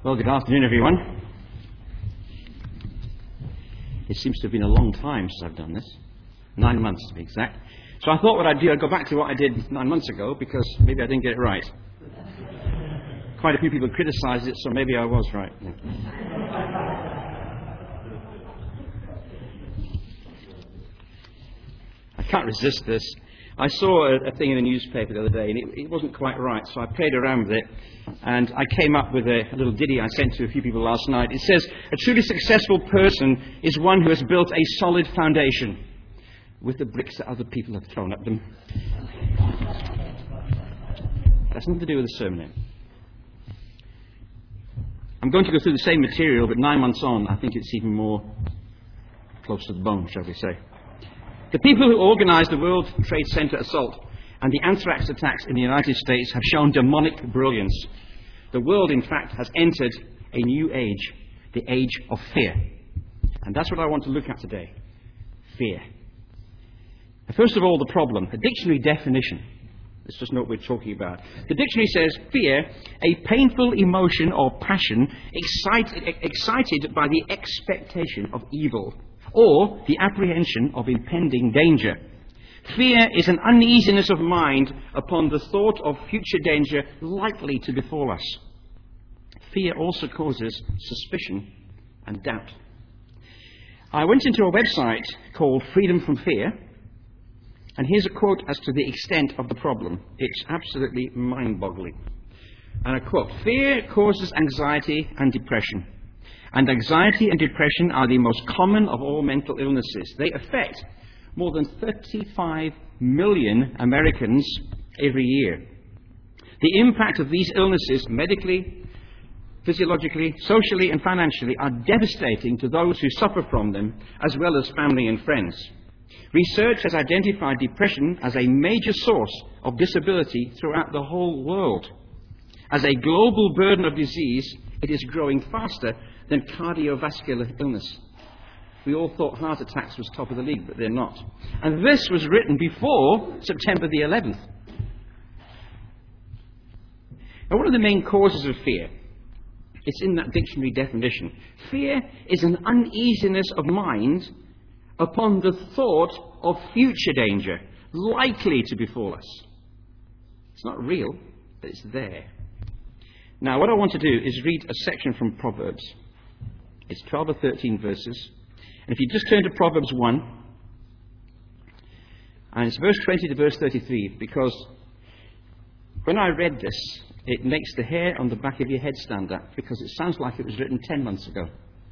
Well, good afternoon, everyone. It seems to have been a long time since I've done this. 9 months, to be exact. So I thought what I'd do, I'd go back to what I did 9 months ago, because maybe I didn't get it right. Quite a few people criticised it, so maybe I was right. I can't resist this. I saw a thing in the newspaper the other day, and it wasn't quite right, so I played around with it, and I came up with a little ditty I sent to a few people last night. It says, a truly successful person is one who has built a solid foundation with the bricks that other people have thrown at them. That's nothing to do with the sermon. I'm going to go through the same material, but 9 months on, I think it's even more close to the bone, shall we say. The people who organised the World Trade Center assault and the anthrax attacks in the United States have shown demonic brilliance. The world, in fact, has entered a new age, the age of fear. And that's what I want to look at today. Fear. First of all, the problem, a dictionary definition. Let's just know what we're talking about. The dictionary says, fear, a painful emotion or passion excited by the expectation of evil, or the apprehension of impending danger. Fear is an uneasiness of mind upon the thought of future danger likely to befall us. Fear also causes suspicion and doubt. I went into a website called Freedom from Fear, and here's a quote as to the extent of the problem. It's absolutely mind-boggling. And I quote, fear causes anxiety and depression. And anxiety and depression are the most common of all mental illnesses. They affect more than 35 million Americans every year. The impact of these illnesses, medically, physiologically, socially, and financially, are devastating to those who suffer from them, as well as family and friends. Research has identified depression as a major source of disability throughout the whole world. As a global burden of disease, it is growing faster than cardiovascular illness. We all thought heart attacks was top of the league, but they're not. And this was written before September the 11th. Now, what are the main causes of fear? It's in that dictionary definition. Fear is an uneasiness of mind upon the thought of future danger likely to befall us. It's not real, but it's there. Now, what I want to do is read a section from Proverbs. It's 12 or 13 verses. And if you just turn to Proverbs 1, and it's verse 20 to verse 33, because when I read this, it makes the hair on the back of your head stand up, because it sounds like it was written 10 months ago.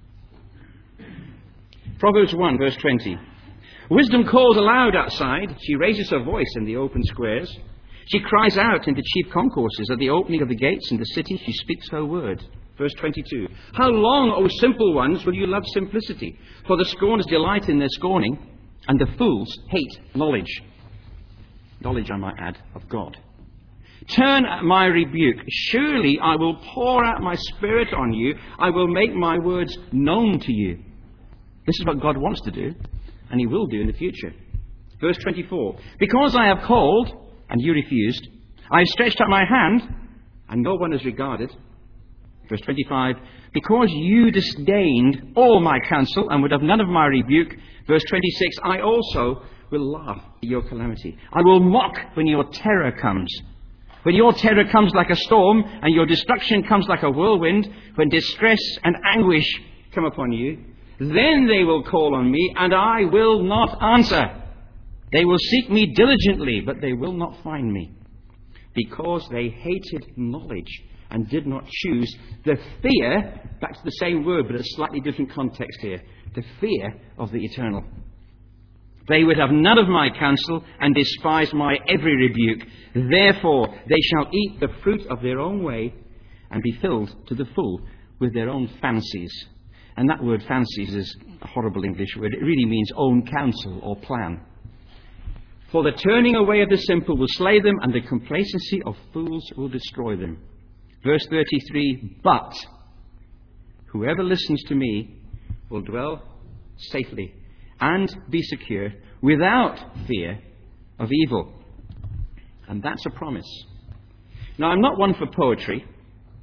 Proverbs 1, verse 20. Wisdom calls aloud outside. She raises her voice in the open squares. She cries out in the chief concourses. At the opening of the gates in the city, she speaks her word. Verse 22. How long, O simple ones, will you love simplicity? For the scorners delight in their scorning, and the fools hate knowledge. Knowledge, I might add, of God. Turn at my rebuke. Surely I will pour out my spirit on you. I will make my words known to you. This is what God wants to do, and He will do in the future. Verse 24. Because I have called, and you refused, I have stretched out my hand, and no one has regarded. Verse 25. Because you disdained all my counsel, and would have none of my rebuke. Verse 26. I also will laugh at your calamity. I will mock when your terror comes. When your terror comes like a storm, and your destruction comes like a whirlwind, when distress and anguish come upon you, then they will call on me, and I will not answer. They will seek me diligently, but they will not find me, because they hated knowledge and did not choose the fear, back to the same word, but a slightly different context here, the fear of the eternal. They would have none of my counsel and despise my every rebuke. Therefore they shall eat the fruit of their own way and be filled to the full with their own fancies. And that word fancies is a horrible English word. It really means own counsel or plan. For the turning away of the simple will slay them, and the complacency of fools will destroy them. Verse 33, but whoever listens to me will dwell safely and be secure without fear of evil. And that's a promise. Now, I'm not one for poetry,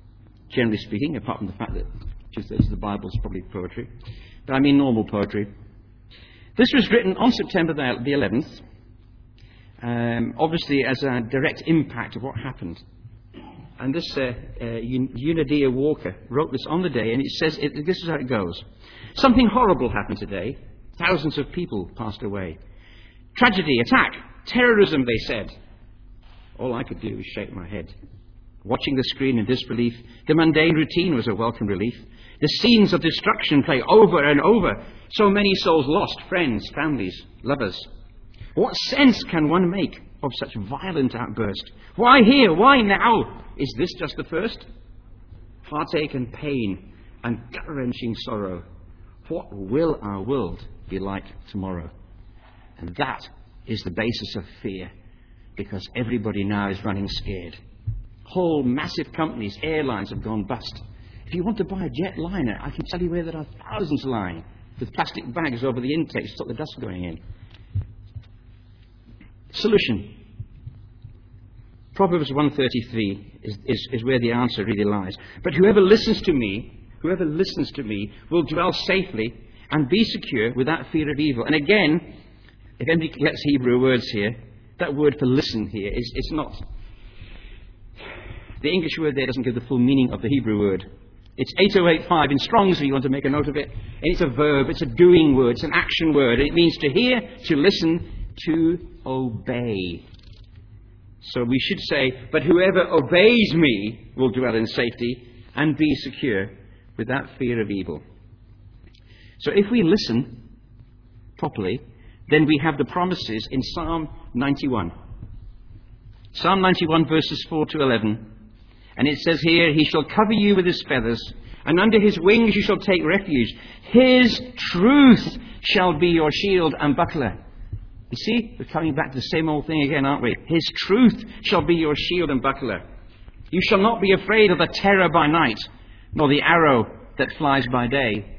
generally speaking, apart from the fact that two-thirds of the Bible is probably poetry. But I mean normal poetry. This was written on September the 11th, obviously as a direct impact of what happened. And this Unidia Walker wrote this on the day, and it says, this is how it goes. Something horrible happened today. Thousands of people passed away. Tragedy, attack, terrorism, they said. All I could do was shake my head. Watching the screen in disbelief, the mundane routine was a welcome relief. The scenes of destruction play over and over. So many souls lost, friends, families, lovers. What sense can one make of such violent outburst? Why here? Why now? Is this just the first? Heartache and pain and gut-wrenching sorrow. What will our world be like tomorrow? And that is the basis of fear, because everybody now is running scared. Whole massive companies, airlines have gone bust. If you want to buy a jetliner, I can tell you where there are thousands lying, with plastic bags over the intakes to stop the dust going in. Solution. Proverbs 133 is where the answer really lies. But whoever listens to me will dwell safely and be secure without fear of evil. And again, if anybody gets Hebrew words here, that word for listen here it's not. The English word there doesn't give the full meaning of the Hebrew word. It's 8085 in Strong's, if you want to make a note of it. And it's a verb, it's a doing word, it's an action word. It means to hear, to listen, to obey. So we should say, but whoever obeys me will dwell in safety and be secure without fear of evil. So if we listen properly, then we have the promises in Psalm 91. Psalm 91 verses 4 to 11. And it says here, he shall cover you with his feathers, and under his wings you shall take refuge. His truth shall be your shield and buckler. You see, we're coming back to the same old thing again, aren't we? His truth shall be your shield and buckler. You shall not be afraid of the terror by night, nor the arrow that flies by day,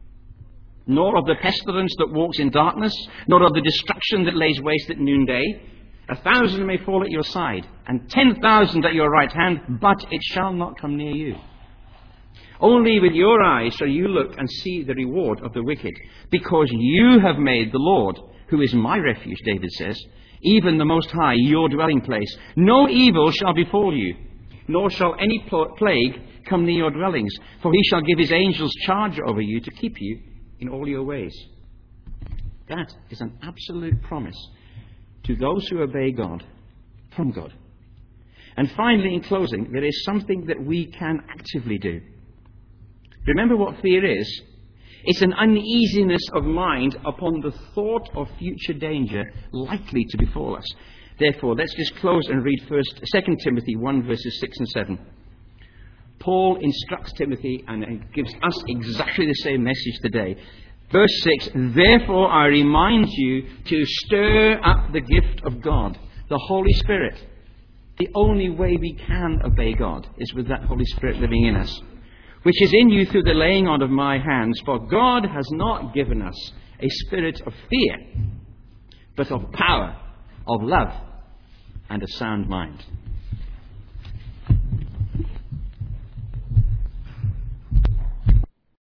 nor of the pestilence that walks in darkness, nor of the destruction that lays waste at noonday. 1,000 may fall at your side, and 10,000 at your right hand, but it shall not come near you. Only with your eyes shall you look and see the reward of the wicked, because you have made the Lord, who is my refuge, David says, even the Most High, your dwelling place. No evil shall befall you, nor shall any plague come near your dwellings, for he shall give his angels charge over you to keep you in all your ways. That is an absolute promise to those who obey God, from God. And finally, in closing, there is something that we can actively do. Remember what fear is. It's an uneasiness of mind upon the thought of future danger likely to befall us. Therefore, let's just close and read first 2 Timothy 1 verses 6 and 7. Paul instructs Timothy and gives us exactly the same message today. Verse 6, therefore I remind you to stir up the gift of God, the Holy Spirit. The only way we can obey God is with that Holy Spirit living in us, which is in you through the laying on of my hands. For God has not given us a spirit of fear, but of power, of love, and a sound mind.